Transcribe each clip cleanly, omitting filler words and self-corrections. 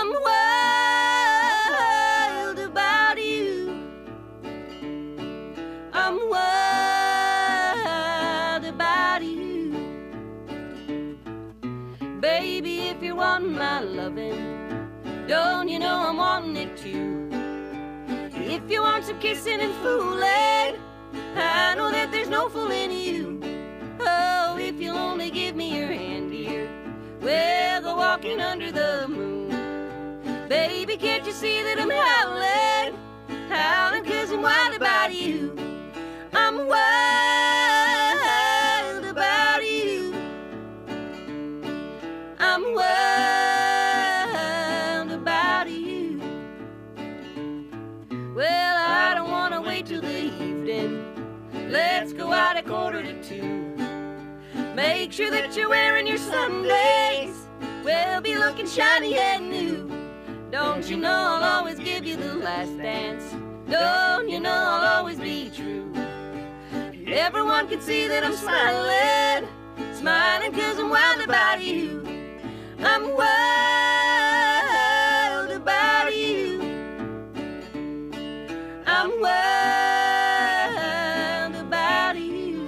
I'm wild about you. I'm wild about you. Baby, if you're wanting my loving, don't you know I'm wanting it too? If you want some kissing and fooling, I know that there's no fooling you. Oh, if you'll only give me your hand, dear, we'll go walking under the moon. Baby, can't you see that I'm howling, howling 'cause I'm wild about you. I'm wild about you. I'm wild about you. Well, I don't want to wait till the evening. Let's go out at 1:45. Make sure that you're wearing your Sundays. We'll be looking shiny and new. Don't you know I'll always give you the last dance? Don't you know I'll always be true? Everyone can see that I'm smiling, smiling 'cause I'm wild about you. I'm wild about you. I'm wild about you.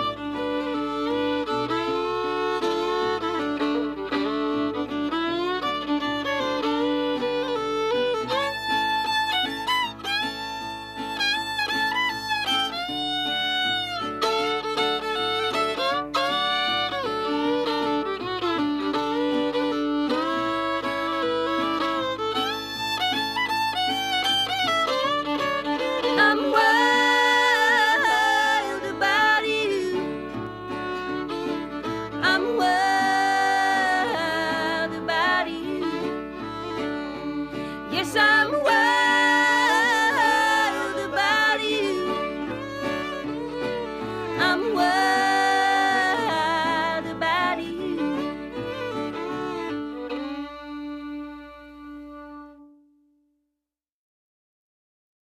I'm wild about you. I'm wild about you. Yes, I'm wild.